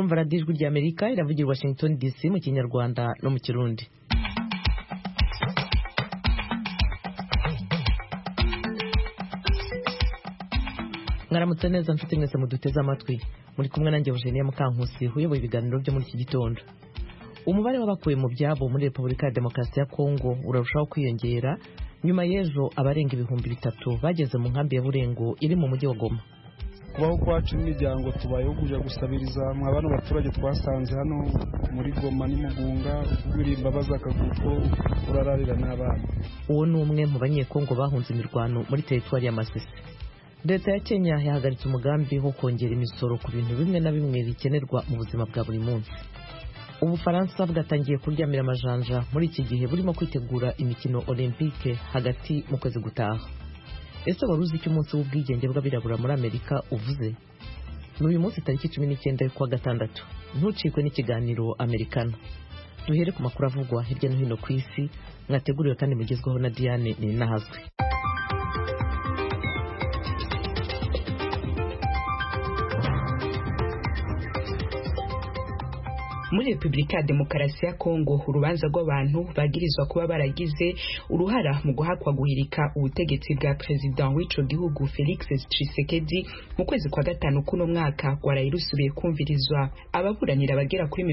murumva radiyo ijwi ry'Amerika iravugira Washington DC mu Kinyarwanda no mu Kirundi. Mwaramutse neza mfite mwese muduteze amatwi, muri kumwe nanjye Eugenia Mukankusi uyoboye ibiganiro byo muri iki gitondo. Umubare w'abakuye mu byabo muri Repubulika ya Demokarasi ya Kongo urarushaho kwiyongera nyuma y'ejo abarenga 3,000 bageze mu nkambi ya Burengo iri mu mujyi wa Goma. Kubaho kwacu n'imiryango tubayeho kuja gusabiriza mwa bano baturage twasanze hano muri Goma n'Imugunga birimba bazakaguko urararira n'abana. Uwo ni umwe mu banyekongo bahunze imirwano muri teritwari ya Masisi. Leta ya Kenya yahagaritse umugambi wo kongera imisoro ku bintu bimwe na bimwe bikenerwa mu buzima bwa buri munsi. Ubufaransa bwatangiye kuryamira amajanja muri iki gihe burimo kwitegura imikino Olympique hagati mu kwezi gutaha. Ese waruzi icyo umunsi w'ubwigenge bw'abirabura muri Amerika uvuze? N'uyu munsi tariki 19 kwa gatandatu. Ntucikwe n'ikiganiro Americana. Duhere ku makuru avugwa hirya no hino ku isi, mwateguriwe kandi mugezweho na Diane Ninahazwe. Muri Repubulika ya Demokarasi ya Kongo urubanza rw'abantu bagirizwa kuba baragize uruhara mu guhakwa guhirika ubutegetsi bwa president w'ico gihugu Felix Tshisekedi mu kwezi kwa gatanu kuno mwaka gwarayirusubiye kumvirizwa. Ababuranira bagera kuri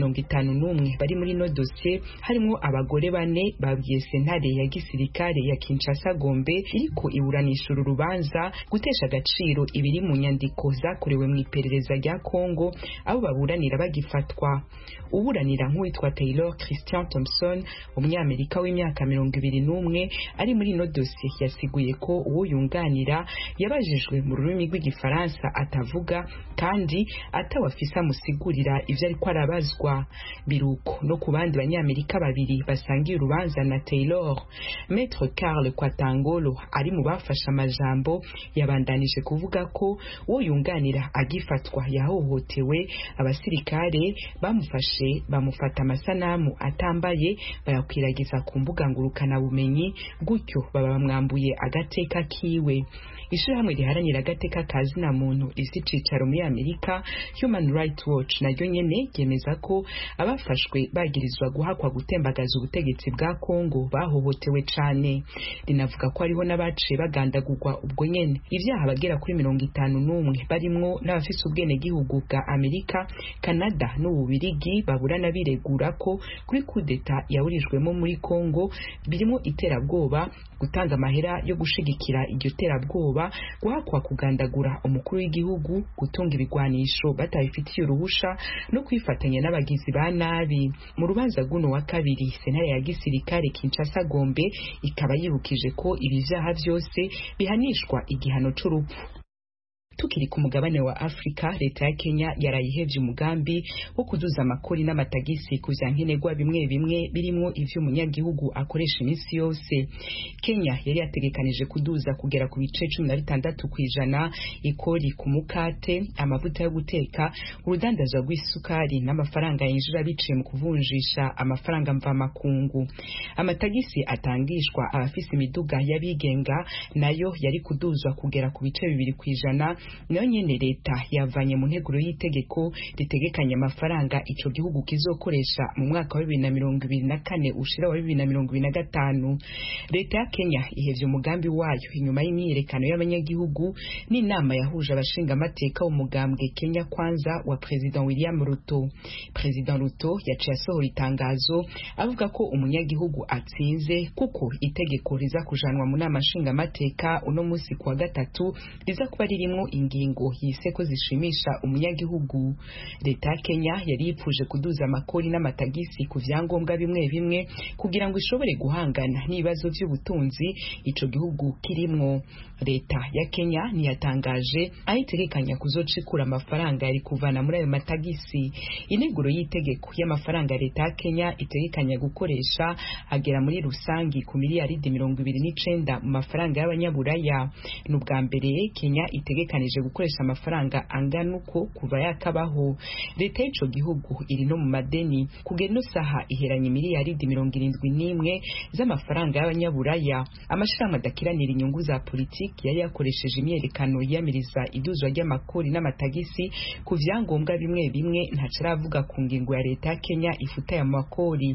51 bari muri no dossier harimo abagore 4 babwiye sentare ya gisirikare ya Kinshasa Gombe iriko iburanisha urubanza gutesha agaciro ibiri mu nyandiko zakorewe mu iperereza rya Kongo abo baburanira bagifatwa. Uburanira nk'uwitwa Taylor Christian Thompson umunyamerika w'imyaka 21 ari muri no dossier yasiguye ko uwo yunganira yabajijwe mu rurimi rw'igifaransa atavuga kandi atawafisa musigurira ivyo ariko arabazwa. Biruko no ku bandi banyamerika babiri basangiye urubanza na Taylor, Maître Karl Kwatangolo ari mu bafasha amajambo yabandanije kuvuga ko uwo yunganira agifatwa yahohotewe, abasirikare bamufashe bamufata amasanamu atambaye bayakwiragiza ku mbuga ngurukana bumenyi gutyo baba bamwambuye agateka kiwe. Ishirahamwe riharanira agateka kazina muntu rifite icicaro muri Amerika Human Rights Watch naryo nyene ryemeza ko abafashwe bagirizwa guhakwa gutembagaza ubutegetsi bwa Kongo bahohotewe cane. Rinavuga ko ariho n'abaciye bagandagurwa ubwo nyene. Ivyaha bagera kuri 51 barimwo n'abafise ubwene gihugu bwa Amerika, Canada n'Ububirigi baburana biregura ko kuri kudeta yaburijwemo muri Kongo birimo iterabwoba, gutanga amahera yo gushigikira iryo terabwoba, guhakwa kugandagura umukuru w'igihugu, gutunga ibigwanisho batabifitiye uruhusha no kwifatanya n'abagizi ba nabi. Mu rubanza guno wa kabiri sentare ya gisirikare Kinshasa Gombe ikaba yibukije ko ibi vyaha vyose bihanishwa igihano c'urupfu. Tukiri ku mugabane wa Afrika, leta ya Kenya yarayihevye umugambi wo kuduza amakori n'amatagisi ku vyankenerwa bimwe bimwe birimo ivyo umunyagihugu akoresha iminsi yose. Kenya yari yategekanije kuduza kugera ku bice 16% ikori ku mukate, amavuta yo guteka, urudandaza rw'isukari n'amafaranga yinjira biciye mu kuvunjisha amafaranga mva makungu. Amatagisi atangishwa abafise imiduga y'abigenga nayo yari kuduzwa kugera ku bice 2%. Nayo nyene leta yavanye mu nteguro y'itegeko ritegekanya amafaranga ico gihugu kizokoresha mu mwaka wa 2024 ushira wa 2025. Leta ya Kenya ihevye umugambi wayo inyuma y'imyiyerekano y'abanyagihugu n'inama yahuje abashinga amateka umugambwe Kenya Kwanza wa President William Ruto. President Ruto yaciye asohora itangazo avuga ko umunyagihugu atsinze kuko itegeko riza kujanwa mu nama nshinga amateka uno musi kwa gatatu riza kuba ririmo ingingo yise ko zishimisha umunyagihugu. Leta ya Kenya yari yipfuje kuduza amakori n'amatagisi ku vyangombwa bimwe bimwe kugira ngo ishobore guhangana n'ibibazo by'ubutunzi ico gihugu kirimwo. Leta ya Kenya niyatangaje ayitegekanya kuzocikura amafaranga yari kuvana muri ayo matagisi. Ineguro y'itegeko y'amafaranga leta ya Kenya itegekanya gukoresha agera muri rusangi ku miliyaridi 29 mu mafaranga y'abanyaburaya. N'ubwa mbere Kenya itegekanije yiyemeje gukoresha amafaranga angana uko kuva yakabaho. Leta y'ico gihugu iri no mu madeni kugera no saha iheranye miliyaridi 71 z'amafaranga y'abanyaburaya. Amashirahamwe adakiranira inyungu za politiki yari yakoresheje imyerekano yiyamiriza iduzwa ry'amakori n'amatagisi ku vyangombwa bimwe bimwe ntacaravuga ku ngingo ya leta ya Kenya ifuta ya makori.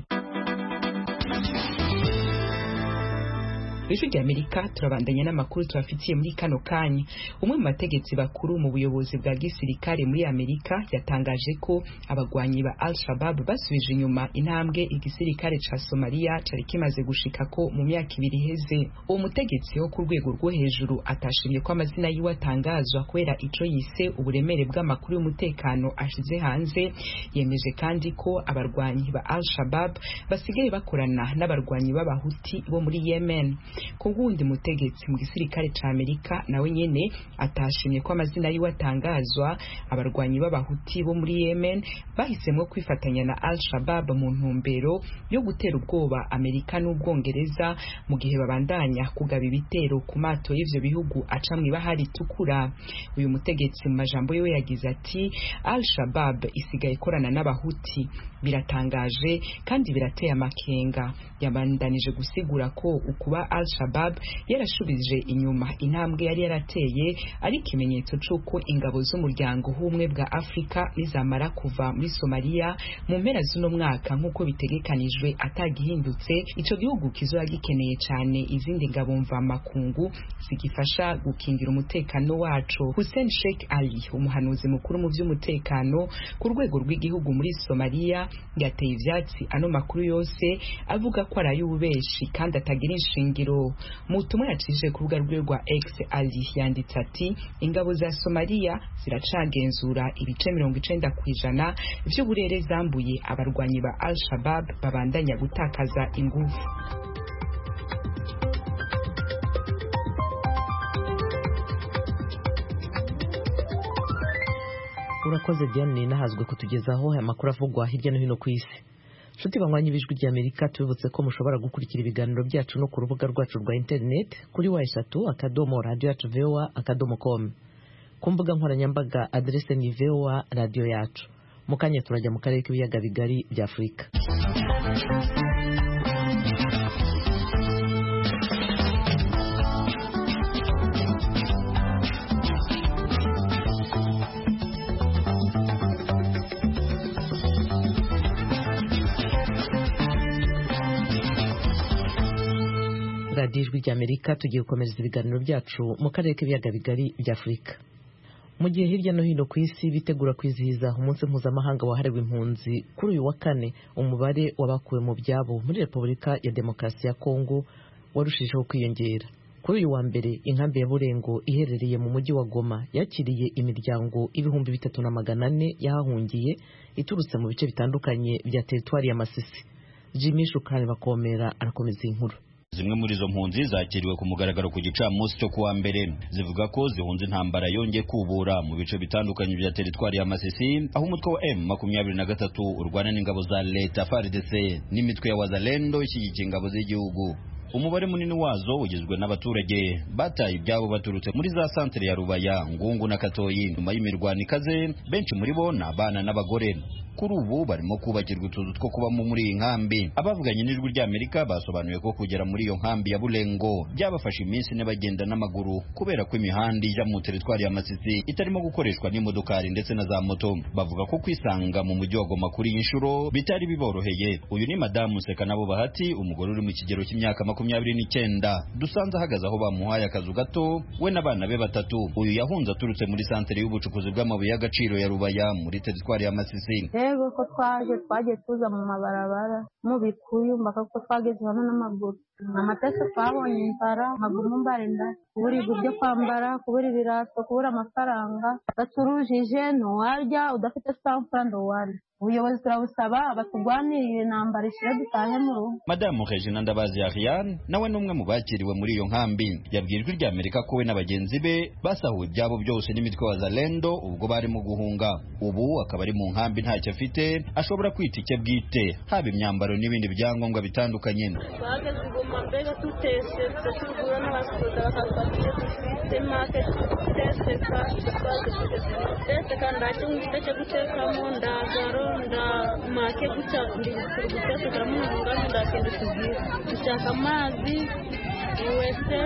Ijwi ry'Amerika turabandanya n'amakuru tubafitiye muri kano kanya. Umwe mu bategetsi bakuru mu buyobozi bwa gisirikare muri Amerika yatangaje ko abagwanyi ba Al-Shabaab basubije inyuma intambwe igisirikare ca Somalia cari kimaze gushikako mu myaka 2 iheze. Uwo mutegetsi wo ku rwego rwo hejuru atashimye ko amazina yiwe atangazwa kubera ico yise uburemere bw'amakuru y'umutekano ashize hanze. Yemeje kandi ko abarwanyi ba Al-Shabaab basigaye bakorana n'abarwanyi b'abahuti bo muri Yemen. Ku wundi mutegetsi mu gisirikare ca Amerika nawe nyene atashimye ko amazina yiwe atangazwa. Abarwanyi b'abahuti bo muri Yemen bahisemwe kwifatanya na Al-Shabaab mu ntumbero yo gutera ubwoba Amerika n'Ubwongereza mu gihe babandanya kugaba ibitero ku mato y'ivyo bihugu aca mw'ibahari itukura. Uyu mutegetsi mu majambo yiwe yagize ati Al-Shabaab isigaye ikorana n'abahuti, biratangaje kandi birateye amakenga. Yabandanije gusigura ko ukuba Al-Shabaab yarashubije inyuma intambwe yari yarateye ari ikimenyetso c'uko ingabo z'umuryango w'ubumwe bwa Afrika nizamara kuva muri Somalia mu mpera z'uno mwaka nk'uko bitegekanijwe atagihindutse, ico gihugu kizoba gikeneye cane izindi ngabo mva makungu zigifasha gukingira umutekano waco. Hussein Sheikh Ali, umuhanuzi mukuru mu vy'umutekano ku rwego rw'igihugu muri Somalia, yateye ivyatsi ano makuru yose avuga ko ari ay'ububeshi kandi atagira inshingiro. Mu butumwa yacishije ku rubuga rwe rwa X, Ali yanditse ati ingabo za Somalia ziracagenzura ibice 90% vy'uburere zambuye abarwanyi ba Al-Shabaab babandanya gutakaza ingufu. Urakoze Diane nahazwe kutugezaho aya makuru avugwa hirya no hino ku isi. Nshuti banywanyi b'Ijwi ry'Amerika, tubibutse ko mushobora gukurikira ibiganiro byacu no ku rubuga rwacu rwa internet kuri wa3.radio.voa.com. Ku mbuga nkoranyambaga adresse ni VOA radio yacu. Mu kanya turajya mu karere k'ibiyaga bigari bya Afurika. Ijwi ry'Amerika tugiye gukomeza ibiganiro byacu mu karere k'ibiyaga bigari bya Afurika. Mu gihe hirya no hino ku isi bitegura kwizihiza umunsi mpuzamahanga wahariwe impunzi kuri uyu wa kane, umubare w'abakuwe mu byabo muri Repubulika ya Demokarasi ya Kongo warushijeho kwiyongera. Kuri uyu wa mbere, inkambi ya Burengo iherereye mu mujyi wa Goma yakiriye imiryango 3400 yahahungiye iturutse mu bice bitandukanye bya teritwari ya Masisi. Jimmy Shukani Bakomera arakomeza inkuru. Zimwe muri izo mpunzi zakiriwe ku mugaragaro ku gicamunsi cyo kuwa mbere, zivuga ko zihunze intambara yongeye kubura mu bice bitandukanye bya teritwari ya Masisi, aho umutwe wa M23 urwana n'ingabo za leta FARDC n'imitwe ya Wazalendo ishyigikiye ingabo z'igihugu. Umubare munini wazo ugizwe n'abaturage bataye ibyabo baturutse muri za santere ya Rubaya, Ngungu na Katoyi. Nyuma y'imirwano ikaze, benshi muri bo n'abana n'abagore. Kuri ubu barimo kubakirwa utuzu two kubamo muri iyi nkambi. Abavuganye n'Ijwi ry'Amerika basobanuye ko kugera muri iyo nkambi ya Bulengo byabafasha iminsi bagenda n'amaguru kubera ko imihanda ijya mu teritwari ya Masisi itarimo gukoreshwa n'imodokari ndetse na za moto. Bavuga ko kwisanga mu mujyi wa Goma kuri inshuro bitari biboroheye. Uyu ni Madamu Sekanabo Bahati, umugore uri mu kigero cy'imyaka 29, dusanze ahagaze aho bamuhaye akazu gato we n'abana be 3. Uyu yahunze aturutse muri santere y'ubucukuzi bw'amabuye y'agaciro ya Rubaya muri teritwari ya Masisi. Yego ko twagiye tuza mu mabarabara mu bikuyu mbaka ko twageze hano n'amaguru. Amatese twabonye inzara, amaguru mbarenda, kubura ibyo kwambara, kubura ibirato, kubura amafaranga. Gaturujije ntiwarya, udafite sanfra ntiwarya. ubuyobozi turabusaba batugwanirire intambara ishire dutahe mu rugo. Madamu Regina Ndabazi Ariane nawe numwe mu bakiriwe muri iyo nkambi yabwirijwe rya Amerika ko we n'abagenzi be basahuwe ibyabo byose n'imitwe wa Zalendo ubwo bari mu guhunga. Ubu akaba ari mu nkambi ntacyo afite, ashobora kwita icye bwite, haba imyambaro n'ibindi byangombwa bitandukanye. Bageze Goma mbega tutese tutugura n'abasoda bakatwakira dufite market tuteseka tutese kandi acyo ngiteke gutekamo ndagaro nda make guca guteka mu ngano ndakende tugiye dushaka amazi wese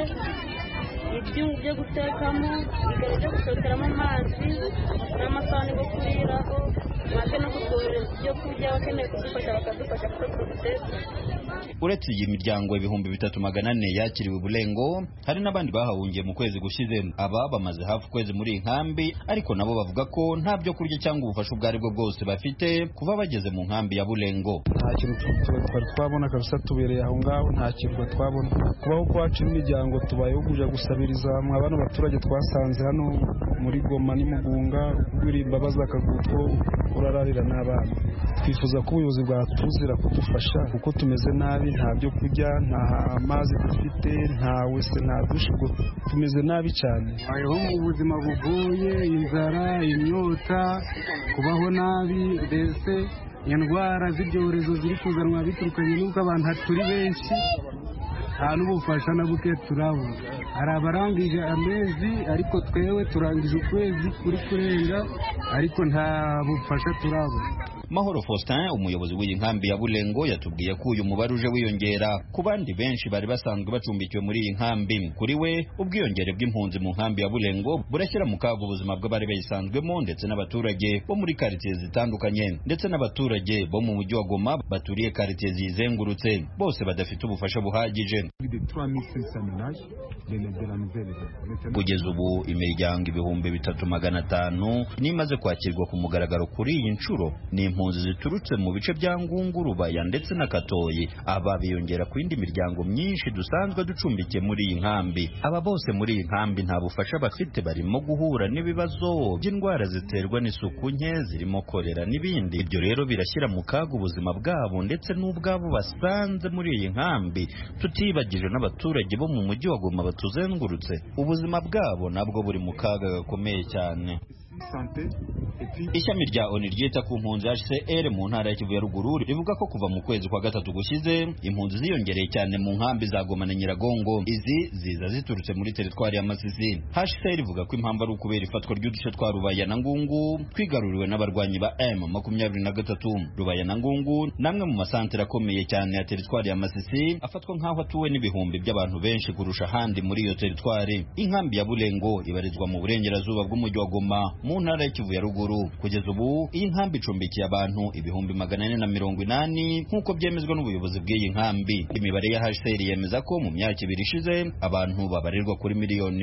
ibyungu byo gutekamo igare byo gusoteramo amazi n'amasahani yo kuriraho make no kugorera ibyo kurya bakeneye kudufasha bakadufasha kuri guteka. Uretse iyi miryango 3400 yakiriwe Bulengo, hari n'abandi bahahungiye mu kwezi gushize. Aba bamaze hafi kwezi muri inkambi, ariko nabo bavuga ko nta byo kurya cyangwa ubufasha ubwo aribwo bwose bafite kuva bageze mu nkambi ya Bulengo. Nta kintu twari twabona kabisa, tubereye aho ngaho nta kintu twabona. Kubaho kwacu n'imiryango tubayeho kuja gusabiriza abana baturage twasanze hano muri Goma n'Imugunga, kwirimba bazakagutwo urararira n'abana. Twifuza ko ubuyobozi bwatuzira kudufasha kuko tumeze nabi, nta byo kurya, nta amazi dufite, nta wese, nta dushe, tumeze nabi cyane. Aho mu buzima bugoye, inzara, inyota, kubaho nabi, mbese indwara z'ibyorezo ziri kuzanwa biturukanye n'uko abantu turi benshi, nta n'ubufasha na buke turabona. Hari abarangije amezi ariko twewe turangije ukwezi kuri kurenga ariko nta bufasha turabona. Mahoro Faustin, umuyobozi w'iyi nkambi ya Bulengo, yatubwiye ko uyu mubare uje wiyongera ku bandi benshi bari basanzwe bacumbikiwe muri iyi nkambi. Kuri we, ubwiyongere bw'impunzi mu nkambi ya Bulengo burashyira mu kaga ubuzima bw'abari bayisanzwemo ndetse n'abaturage bo muri quartier zitandukanye, ndetse n'abaturage bo mu mujyi wa Goma baturiye quartier zizengurutse, bose badafite ubufasha buhagije. Kugeza ubu imiryango 3500 nimaze kwakirwa ku mugaragaro kuri iyi nshuro. Ni impunzi ziturutse mu bice bya Ngungu, Rubaya ndetse na Katoyi. Aba biyongera ku yindi miryango myinshi dusanzwe ducumbikiye muri iyi nkambi. Aba bose muri iyi nkambi nta bufasha bafite, barimo guhura n'ibibazo by'indwara ziterwa n'isuku nke, zirimo korera n'ibindi. Ibyo rero birashyira mu kaga ubuzima bwabo ndetse n'ubwabo basanze muri iyi nkambi, tutibagije n'abaturage bo mu mujyi wa Goma batuzengurutse. Ubuzima bwabo nabwo buri mu kaga gakomeye cyane. Ishami rya ONU ryita ku mpunzi HCR mu ntara ya Kivu ya Ruguru rivuga ko kuva mu kwezi kwa gatatu gushize impunzi ziyongereye cyane mu nkambi za Goma na Nyiragongo. Izi ziza ziturutse muri teritwari ya Masisi. HCR ivuga ko impamvu ari ukubera ifatwa ry'uduce twa Rubaya na Ngungu twigaruriwe n'abarwanyi ba M23. Rubaya na Ngungu namwe mu masantere akomeye cyane ya teritwari ya Masisi, afatwa nk'aho atuwe n'ibihumbi by'abantu benshi kurusha ahandi muri iyo teritwari. Inkambi ya Bulengo ibarizwa mu burengerazuba bw'umujyi wa Goma mu ntara ya Kivu ya Ruguru. Kugeza ubu iyi nkambi icumbikiye abantu 480 nk'uko byemezwa n'ubuyobozi bw'iyi nkambi. Imibare ya HCR yemeza ko mu myaka 2 ishize abantu babarirwa kuri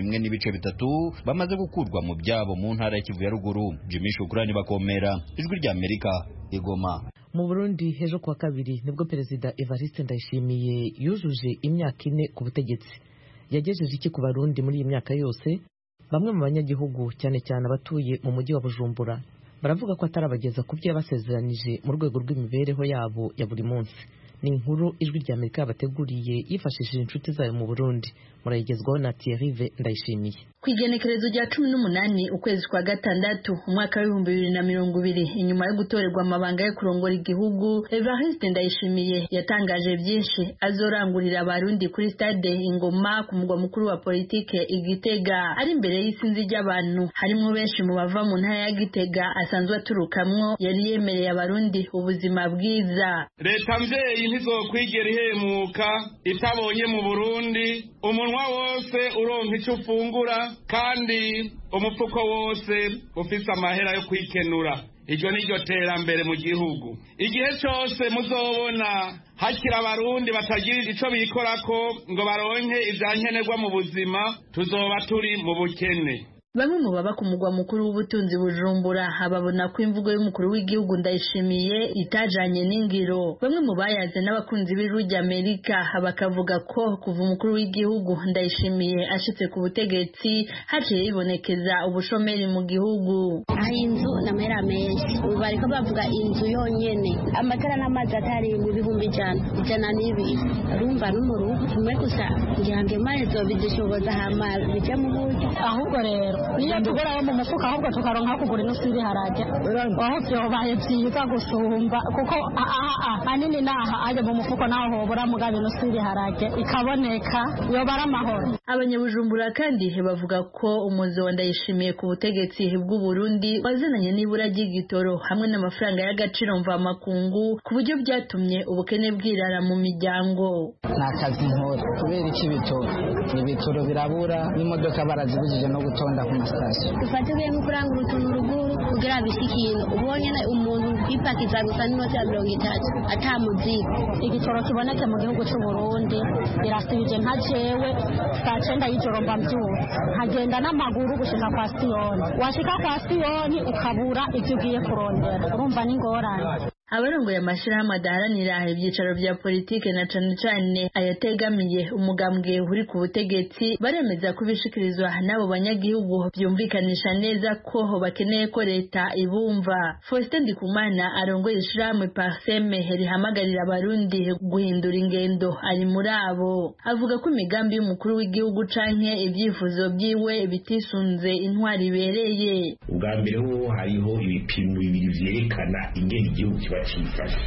1.3 bamaze gukurwa mu byabo mu ntara ya Kivu ya Ruguru. Jimmy Shukrani Bakomera, Ijwi rya Amerika, Igoma. Mu Burundi hejo kuwa kabiri nibwo Perezida Evariste Ndayishimiye yujuje imyaka 4 ku butegetsi. Yagejeje iki ku Barundi muri iyi myaka yose? Bamwe mu banyagihugu cyane cyane abatuye mu mujyi wa Bujumbura baravuga ko atarabageza ku byo yabasezeranije mu rwego rw'imibereho yabo ya buri munsi. Ni inkuru Ijwi rya Amerika bateguriye yifashishije inshuti zayo mu Burundi. Murayigezwaho na Thierry Ndayishimiye. Kwigenekerezo rya 18 ukwezi kwa gatandatu umwaka wa 2020, inyuma yo gutorerwa amabanga yo kurongora igihugu, Evariste Ndayishimiye yatangaje byinshi azorangurira abarundi kuri stade Ingoma ku mugwa mukuru wa politike Igitega. Ari imbere y'isinzi ry'abantu harimo benshi mu bava mu ntara ya Gitega asanzwe aturukamwo, yari yemereye abarundi ubuzima bwiza. Leta mvyeyi ntizokwigera ihemuka itabonye mu Burundi umunwa wose uronka icyo ufungura kandi umufuko wose ufise amahera yo kwikenura. Iryo niryo terambere mu gihugu. Igihe cyose muzobona hakira abarundi batagira ico bikorako ngo baronke ivyankenerwa mu buzima, tuzoba turi mu bukene. bamwe mu baba ku mugwa mukuru w'ubutunzi Bujumbura babona ko imvugo y'umukuru w'igihugu Ndayishimiye itajanye n'ingiro. Bamwe mu bayaze n'abakunzi b'Ijwi ry'Amerika bakavuga ko kuva umukuru w'igihugu Ndayishimiye ashitse ku butegetsi haciye ibonekeza ubushomeri mu gihugu. Inzu n'amera menshi ubu bariko bavuga inzu yonyene amatara n'amazi atari mu bihumbi ijana n'ibiri urumva n'umuruhu kimwe gusa ngira ngo imana izobidushoboza hama bije mu buryo. Ahubwo rero niyo tugurayo mu mufuka ahubwo tukaronka kugura inusu y'ibiharage aho vyobaye vyiza gusumba kuko hanini naha aje mu mufuko naho hobura mugabe inusu y'ibiharage ikaboneka yobara amahoro. Abanyabujumbura kandi bavuga ko umuzo wa Ndayishimiye ku butegetsi bw'u Burundi wazananye n'ibura ry'igitoro hamwe n'amafaranga y'agaciro mvamakungu ku buryo byatumye ubukene bwirara mu miryango. Nta kazi nkora kubera iki ibitoro birabura n'imodoka barazibujije no gutonda ku masitasiyo. Dufatiye nko kurangura utuntu ruguru kugira bishikino ubonye umuntu kwipakiza gusa n'inoti ya 30 atamuzigo. Igitoro kiboneke mu gihugu cy'u Burundi birasubije nka jewe saa 9 y'ijoro mbyuka nkagenda n'amaguru gushika kwa sitiyoni washika kwa sitiyoni ukabura ivyo ugiye kurondera urumva n'ingorane. Abarongoye amashirahamwe adaharanira ibyicaro bya politike na cane cane ayategamiye umugambwe uri ku butegetsi baremeza ko bishikirizwa n'abo banyagihugu byumvikanisha neza ko bakeneye ko leta ibumva. Faustin Ndikumana arongoye ishirahamwe Parseme rihamagarira abarundi guhindura ingendo ari muri abo. Avuga ko imigambi y'umukuru w'igihugu canke ibyifuzo byiwe bitisunze intwari ibereye. Ubwa mbere ho hariho ibipimo bibiri vyerekana ingene igihugu bacifashe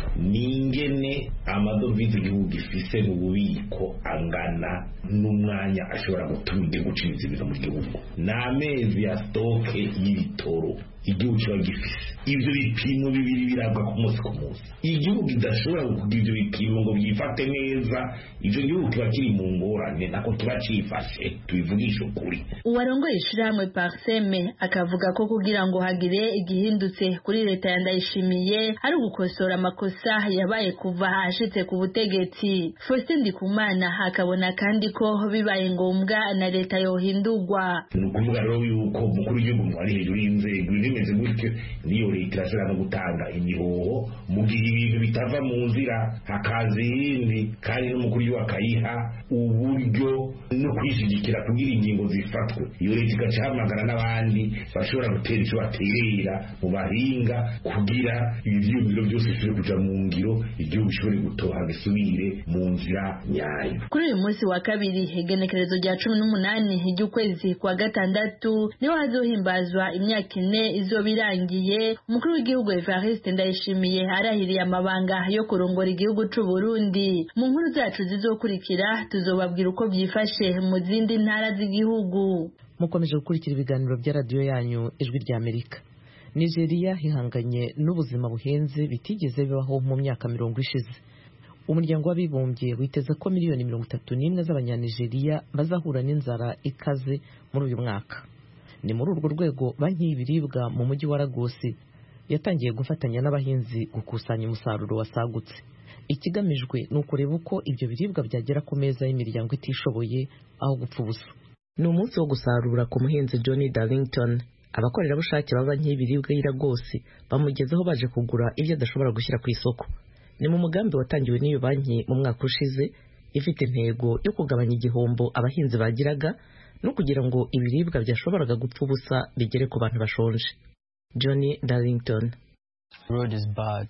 ningene amadovize igihugu gifise mu bubiko angana n'umwanya ashobora gutuma igihugu cinjiza ibintu mu gihugu n'amezi ya stoke y'ibitoro igihugu kiba gifise. Ivyo bipimo bibiri birabwa ku munsi ku munsi. Igihugu kidashobora kugira ivyo bipimo ngo byifate neza ivyo gihugu kiba kiri mu ngorane nako kiba cifashe tubivugisha ukuri. Uwarongoye ishirahamwe Parseme akavuga ko kugira ngo hagire igihindutse kuri leta ya Ndayishimiye ari ugukosora amakosa yabaye kuva ashitse ku butegetsi. Faustin Ndikumana akabona kandi ko bibaye ngombwa na leta yohindurwa. Nukuvuga rero yuko mukuru w'igihugu ari hejuru y'inzego bimeze gutyo niyo leta irashobora no gutanga imihoho mu gihe ibintu bitava mu nzira hakaza iyindi kandi n'umukuru w'igihugu akayiha uburyo no kwishigikira kugira ingingo zifatwe. Iyo leta igacahamagara n'abandi bashobora gutera icyo baterera mu bahinga kugira ivyiyumviro byose bishobore kuja mu ngiro igihugu gishobore gutoha gisubire mu nzira nyayo. Kuri uyu munsi wa kabiri igenekerezo rya 18 ry'ukwezi kwa gatandatu niho hazohimbazwa imyaka 4 izoba irangiye umukuru w'igihugu Evariste Ndayishimiye arahiriye amabanga yo kurongora igihugu c'u Burundi. Mu nkuru zacu zizokurikira tuzobabwira uko byifashe mu zindi ntara z'igihugu. Mukomeje gukurikira ibiganiro bya radio yanyu Ijwi ry'Amerika. Nigeria hihanganye n'ubuzima buhenze bitigeze bibaho mu myaka 40 ishize. Umuryango w'abibumbye witeze ko miliyoni 31 z'abanyanigeria bazahura n'inzara ikaze muri uyu mwaka. Ni muri urwo rwego banki y'ibiribwa mu mujyi wa Lagos yatangiye gufatanya n'abahinzi gukusanya umusaruro wasagutse. Ikigamijwe ni ukureba uko ibyo biribwa byagera ku meza y'imiryango itishoboye aho gupfa ubusa. Ni umunsi wo gusarura ku muhinzi Johnny Darlington. Abakorerabushake ba banki y'ibiribwa y'i Lagos bamugezeho baje kugura ibyo adashobora gushyira ku isoko. Ni mu mugambi watangiwe n'iyo banki mu mwaka ushize ifite intego yo kugabanya igihombo abahinzi bagiraga no kugira ngo ibiribwa byashoboraga gupfa ubusa bigere ku bantu bashonje. Johnny Darlington: Road is bad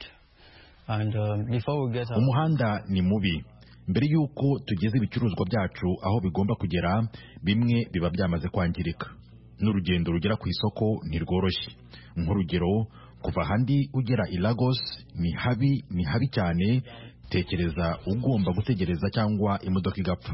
and before we get umuhanda ni mubi. Mbere yuko tugeze ibicuruzwa byacu aho bigomba kugera bimwe biba byamaze kwangirika. N'urugendo rugera ku isoko ntirworoshye. Nk'urugero kuva handi ugera i Lagos ni habi cyane. Tekereza ugomba gutegereza cyangwa imodoka igapfa.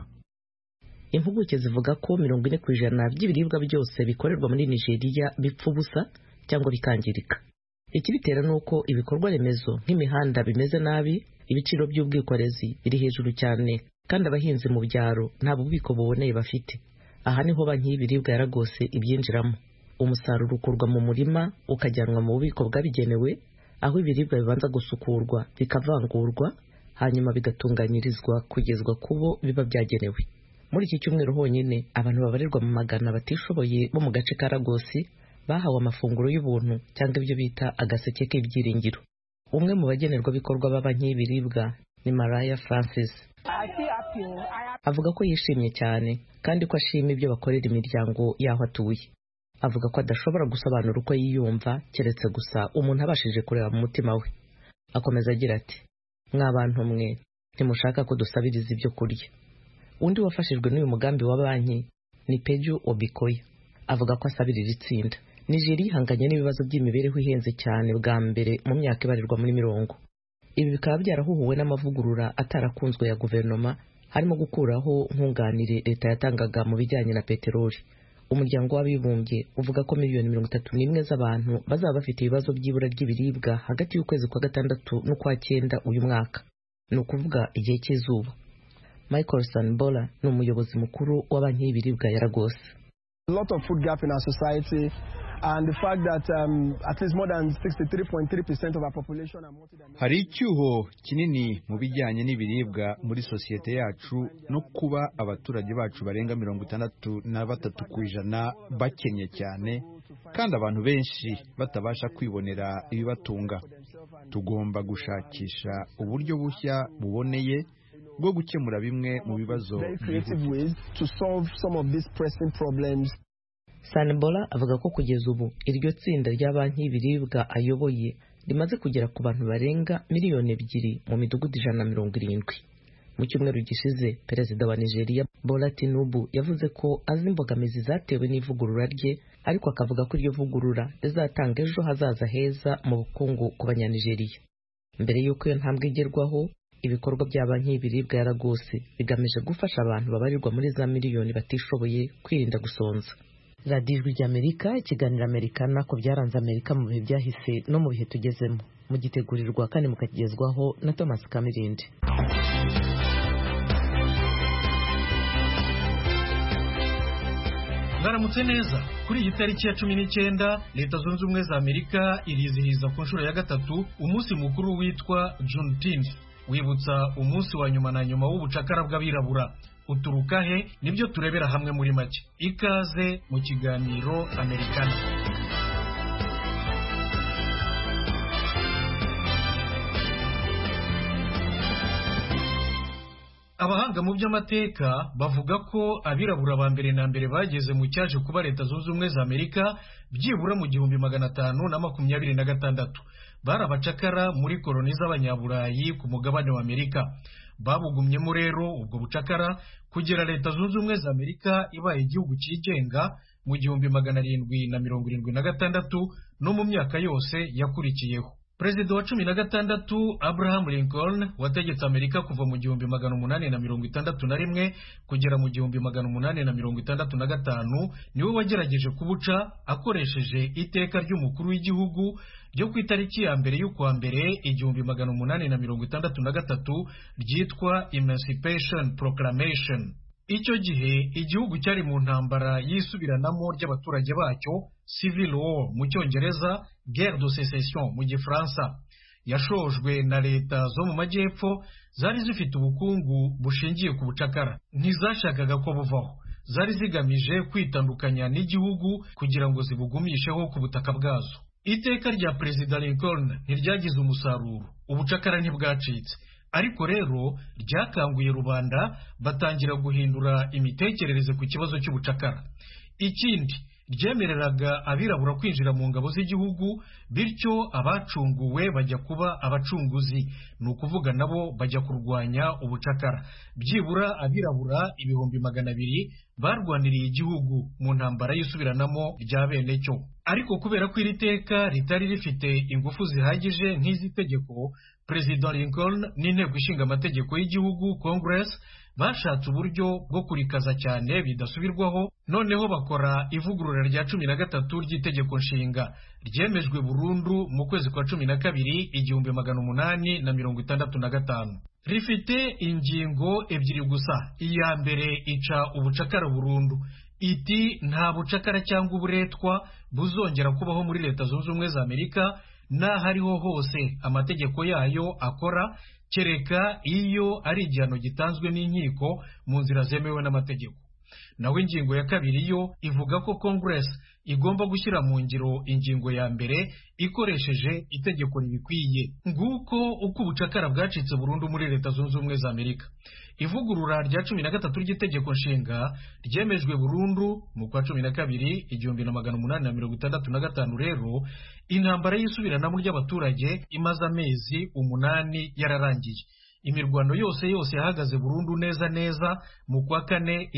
Impuguke zivuga ko 40% by'ibiribwa byose bikorerwa muri Nigeria bipfa ubusa cyangwa bikangirika. Ikibitera nuko ibikorwa remezo nk'imihanda bimeze nabi, ibiciro by'ubwikorezi biri hejuru cyane, kandi abahinzi mu byaro nta bubiko buboneye bafite. Aha niho banki y'ibiribwa ya Lagos ibyinjiramo. Umusaruro ukurwa mu murima ukajyanwa mu bubiko bwabigenewe, aho ibiribwa bibanza gusukurwa bikavangurwa hanyuma bigatunganyirizwa kugezwa kubo biba byagenewe. muri iki cyumweru honyine abantu babarirwa mu magana batishoboye bo mu gace ka Lagos bahawe amafunguro y'ubuntu cyangwa ibyo bita agaseke k'ibyiringiro. Umwe mu bagenerwabikorwa b'abanki y'ibiribwa ni Mariah Francis. Avuga ko yishimye cyane kandi ko ashima ibyo bakorera imiryango y'aho atuye. Avuga ko adashobora gusobanura uko yiyumva keretse gusa umuntu abashije kureba mu mutima we. Akomeza agira ati, mw'abantu mwe ntimushaka ko dusabiriza ibyo kurya. Undi wafashijwe n'uyu mugambi wa banki ni Peju Obikoya. Avuga ko asabirira itsinda. Nigeria ihanganye n'ibibazo by'imibereho ihenze cyane bwa mbere mu myaka ibarirwa muri 40. Ibi bikaba byarahuhuwe n'amavugurura atarakunzwe ya guverinoma, harimo gukuraho nkunganire leta yatangaga mu bijyanye na peteroli. Umuryango w'abibumbye uvuga ko miliyoni 31 z'abantu bazaba bafite ibibazo by'ibura ry'ibiribwa hagati y'ukwezi kwa 6 n'ukwa 9 uyu mwaka. Ni ukuvuga igihe cy'izuba. Michael Sanbola ni umuyobozi mukuru wa banki y'ibiribwa ya Lagos. A lot of food gap in our society. And the fact that at least more than 63.3% of our population are multidimensional. Hari icyuho kinini mu bijyanye n'ibiribwa muri sosiyete yacu no kuba abaturage bacu barenga 63% bakenye cyane kandi abantu benshi batabasha kwibonera ibibatunga. Tugomba gushakisha uburyo bushya buboneye bwo gukemura bimwe mu bibazo Sanbola avuga ko kugeza ubu iryo tsinda rya banki y'ibiribwa ayoboye rimaze kugera ku bantu barenga miliyoni 2 mu midugudu 170. Mu cyumweru gishize perezida wa Nigeria Bola Tinubu yavuze ko azi imbogamizi zatewe n'ivugurura rye, ariko akavuga ko iryo vugurura rizatanga ejo hazaza heza mu bukungu ku Banyanigeria. Mbere y'uko iyo ntambwe igerwaho, ibikorwa bya banki y'ibiribwa ya Lagos bigamije gufasha abantu babarirwa muri za miliyoni batishoboye kwirinda gusonza. Radio Ijwi ry'Amerika, ikiganiro Amerikana ku byaranze Amerika mu bihe byahise no mu bihe tugezemo. Mugitegurirwa kandi mukagezwaho na Thomas Kamirindi. Baramutse neza. Kuri iyi tariki ya 19 Leta Zunze Ubumwe za Amerika irizihiza ku nshuro ya gatatu umunsi mukuru witwa Juneteenth, wibutsa umunsi wa nyuma na nyuma w'ubucakara bw'abirabura. Uturuka he nibyo turebera hamwe muri make. Ikaze mu kiganiro Amerikana. Abahanga mu by'amateka bavuga ko abirabura ba mbere na mbere bageze mu cyaje kuba Leta Zunze Ubumwe za Amerika byibura mu 1526. Bari abacakara muri koloni z'abanyaburayi ku mugabane wa Amerika. Babugumyemo rero ubwo bucakara kugera Leta Zunze Ubumwe za Amerika ibaye igihugu cyigenga mu 1776 no mu myaka yose yakurikiyeho. Perezida wa 16 Abraham Lincoln wategetse Amerika kuva mu 1861 kugera mu 1865 niwe wagerageje kubuca akoresheje iteka ry'umukuru w'igihugu ryo ku itariki ya mbere y'ukwa mbere 1863 ryitwa Emancipation Proclamation. Icyo gihe igihugu cyari mu ntambara yisubiranamo ry'abaturage bacyo, Civil War mu Cyongereza, Guerre de Sécession mu Gifaransa. Yashojwe na leta zo mu majyepfo zari zifite ubukungu bushingiye ku bucakara. Ntizashakaga ko buvaho. Zari zigamije kwitandukanya n'igihugu kugira ngo zibugumisheho ku butaka bwazo. Iteka rya Perezida Lincoln ntiryagize umusaruro. Ubucakara ntibwacitse. Ariko rero ryakanguye rubanda batangira guhindura imitekerereze ku kibazo cy'ubucakara. Ikindi ryemereraga abirabura kwinjira mu ngabo z'igihugu, bityo abacunguwe bajya kuba abacunguzi, ni ukuvuga nabo bajya kurwanya ubucakara. Byibura abirabura 200,000 barwaniriye igihugu mu ntambara y'isubiranamo rya bene cyo. Ariko kubera ko iri teka ritari rifite ingufu zihagije nk'izi tegeko, Perezida Lincoln n'inteko ishinga amategeko y'igihugu Congress bashatse uburyo bwo kurikaza cyane bidasubirwaho, noneho bakora ivugurura rya 13 ry'itegeko nshinga ryemejwe burundu mu kwezi kwa 12 1865. Rifite ingingo ebyiri gusa. Iya mbere ica ubucakara burundu. Iti nta bucakara cyangwa uburetwa buzongera kubaho muri Leta Zunze Ubumwe za Amerika n'ahariho hose amategeko yayo akora, kereka iyo ari igihano gitanzwe n'inkiko mu nzira zemewe n'amategeko. Naho ingingo ya kabiri yo ivuga ko Congress igomba gushyira mu ngiro ingingo ya mbere ikoresheje itegeko ribikwiye. Nguko uko ubucakara bwacitse burundu muri Leta Zunze Ubumwe za Amerika. Ivugurura rya 13 ry'itegeko nshinga ryemejwe burundu mu kwa 12 1865 rero intambara y'isubiranamo ry'abaturage imaze amezi 8 yararangiye. Imirwano yose yahagaze burundu neza mu kwa 4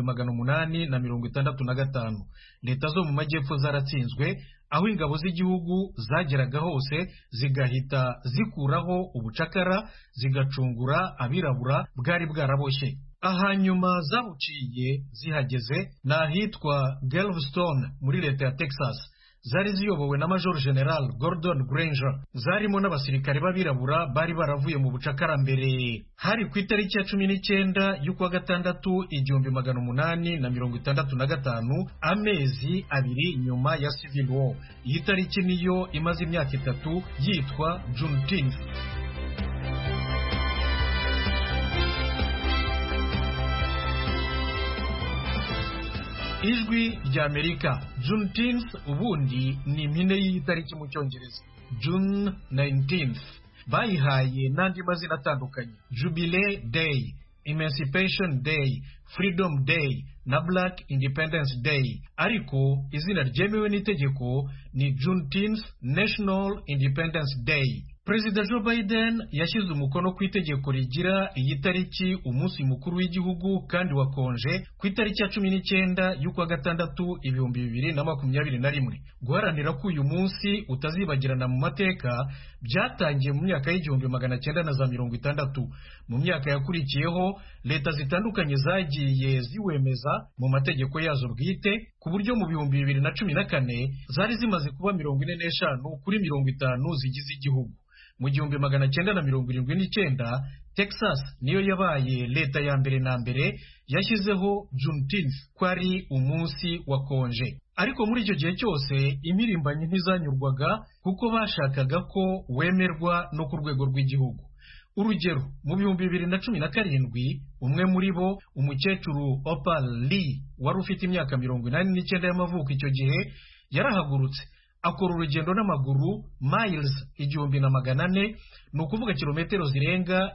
1865. Leta zo mu majyepfo zaratsinzwe, aho ingabo z'igihugu zageraga hose zigahita zikuraho ubucakara, zigacungura abirabura bwari bwaraboshye. Ahanyuma zabuciye zihageze n'ahitwa Galveston muri leta ya Texas. Zari ziyobowe na Major General Gordon Granger, zarimo n'abasirikare b'abirabura bari baravuye mu bucakara mbere. Hari ku itariki ya 19 y'ukwa gatandatu 1865, amezi abiri nyuma ya Civil War. Iyi tariki niyo imaze imyaka 3 yitwa Juneteenth. Ijwi rya Amerika. Juneteenth ubundi ni impine y'itariki mu Cyongereza, June 19th. Bayihaye n'andi mazina atandukanye: Jubilee Day, Emancipation Day, Freedom Day na Black Independence Day. Ariko izina ryemewe n'itegeko ni Juneteenth National Independence Day. Perezida Joe Biden yashyize umukono ku itegeko rigira iyi tariki umunsi mukuru w'igihugu kandi wakonje ku itariki ya 19 y'ukwa gatandatu 2021. Guharanira ko uyu munsi utazibagirana mu mateka byatangiye mu myaka y'1960. Mu myaka yakurikiyeho leta zitandukanye zagiye ziwemeza mu mategeko yazo bwite, ku buryo mu 2014 zari zimaze kuba 45 kuri 50 zigize igihugu. Mu 1979 Texas niyo yabaye leta ya mbere na mbere yashyizeho Juneteenth ko ari umunsi wakonje. Ariko muri icyo gihe cyose impirimbanyi ntizanyurwaga kuko bashakaga ko wemerwa no ku rwego rw'igihugu. Urugero, mu 2017 umwe muri bo, umukecuru Opal Lee wari ufite imyaka 89 y'amavuko icyo gihe, yarahagurutse akora urugendo n'amaguru miles 1400, ni ukuvuga kilometero zirenga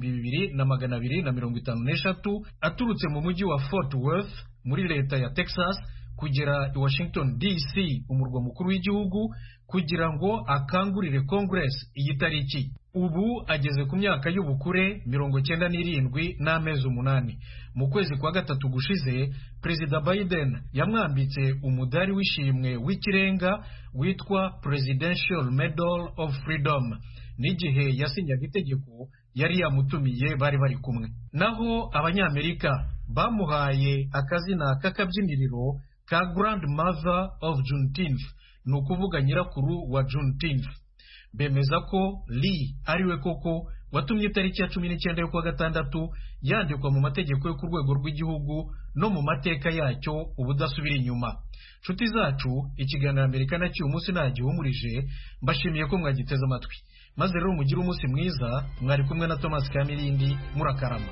2253, aturutse mu mujyi wa Fort Worth muri leta ya Texas kugera i Washington DC, umurwa mukuru w'igihugu, kugira ngo akangurire Congress iyi tariki. Ubu ageze ku myaka y'ubukure 97 n'amezi 8. Mu kwezi kwa gatatu gushize, Perezida Biden yamwambitse umudari w'ishimwe w'ikirenga witwa Presidential Medal of Freedom. N'igihe yasinyaga itegeko yari yamutumiye bari kumwe. Naho Abanyamerika bamuhaye akazina k'akabyiniriro ka Grandmother of Juneteenth, ni ukuvuga nyirakuru wa Juneteenth. Bemeza ko Lee ariwe koko watumye itariki ya 19 y'ukwa gatandatu yandikwa mu mategeko yo ku rwego rw'igihugu no mu mateka yacyo ubudasubira inyuma. Nshuti zacu, ikiganiro Amerika na cy'uyu munsi nagihumurije, mbashimiye ko mwagiteze amatwi. Maze rero mugire umunsi mwiza. Mwari kumwe na Thomas Kamirindi, murakarama.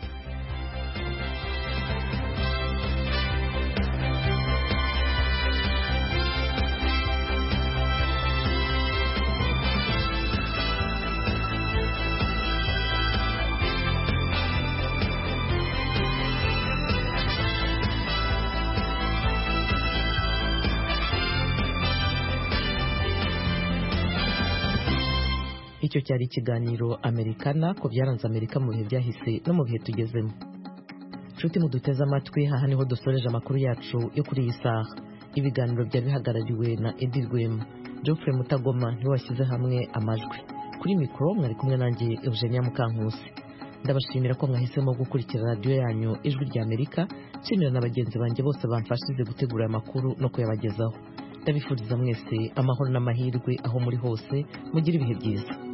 Icyo cyari ikiganiro Amerikana ko byaranze Amerika mu bihe byahise no mu bihe tugezemo. Nshuti muduteze amatwi, aha niho dusoreje amakuru yacu yo kuri iyi saha. Ibiganiro byari bihagarariwe na Edi Rwema. Geoffrey Mutagoma niwe washyize hamwe amajwi. Kuri mikoro mwari kumwe nanjye Eugenia Mukankusi. Ndabashimira ko mwahisemo gukurikira radio yanyu Ijwi rya Amerika. Nshimira na bagenzi banjye bose bamfashije gutegura aya makuru no kuyabagezaho. Ndabifuriza mwese amahoro n'amahirwe aho muri hose. Mugire ibihe byiza.